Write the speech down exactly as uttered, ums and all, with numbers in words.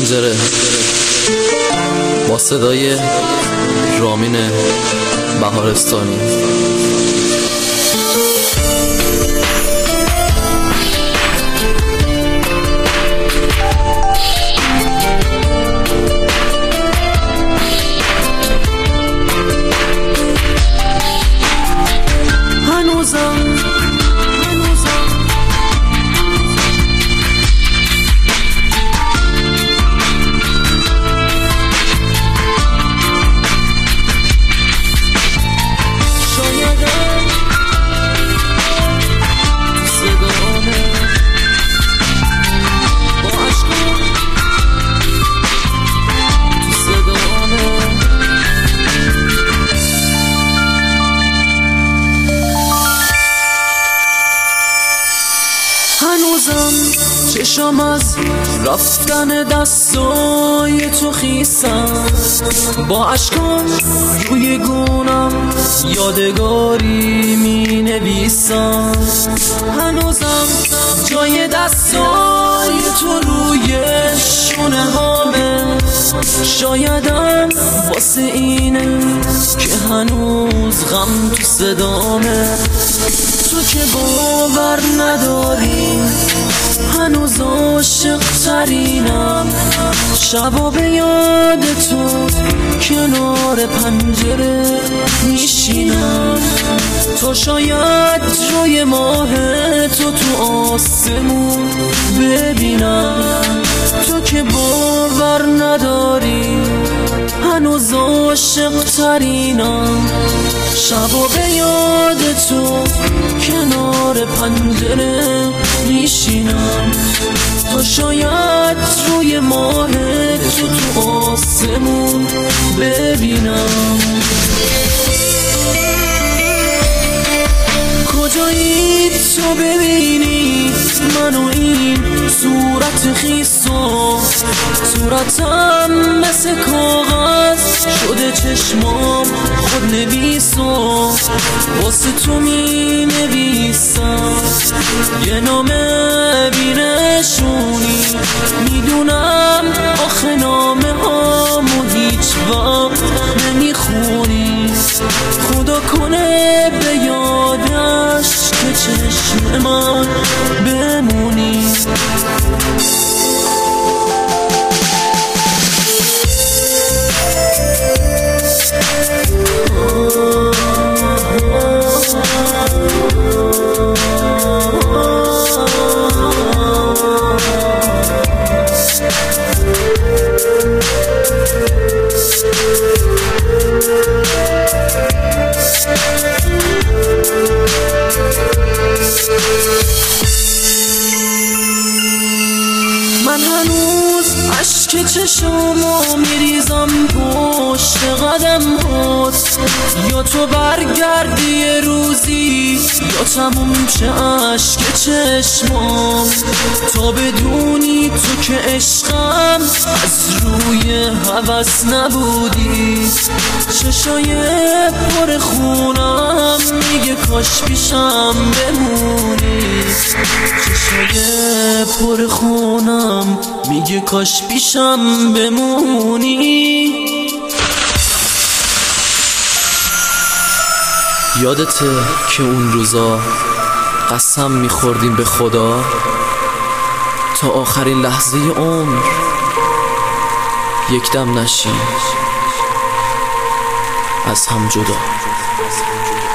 پنجره با صدای رامین بهارستانی. هنوزم چشم از رفتن دستای تو خیسم، با عشقم روی گونم یادگاری می نویسم. هنوزم جای دستای تو روی شونه هامه، شایدم واسه اینه که هنوز غم تو صدامه. تو که باور نداری هنوز عاشق ترینم، شبا به یاد تو کنار پنجره میشینم. تو شاید روی ماه تو تو آسمون ببینم. تو که باور نداری هنوز عاشق ترینم، شبا به یاد تو کنار پنجره میشینم. تو شاید روی ماه تو تو آسمون ببینم. کجایی تو ببینی منو این صورت خیسو، صورتم مثل کاغذ شده چشمام خود نویسو. واسه تو می نویسم یه نامه بینشونی، میدونم آخه نامه هامو هیچ وقت نمیخونی. خدا کنه به یادش که چشم من بمونی. من هنوز عشق چشمو میریزم پشت قدم هات، یا تو برگردی یه روزی یا تموم چه عشق چشمام. تا بدونی تو که عشقم از روی هوس نبودی. چشای پر خونم میگه کاش پیشم بمونی. چشای پر خونم میگه کاش پیشم بمونی. یادته که اون روزا قسم میخوردیم به خدا تا آخرین لحظه عمر یک دم نشیم از هم جدا.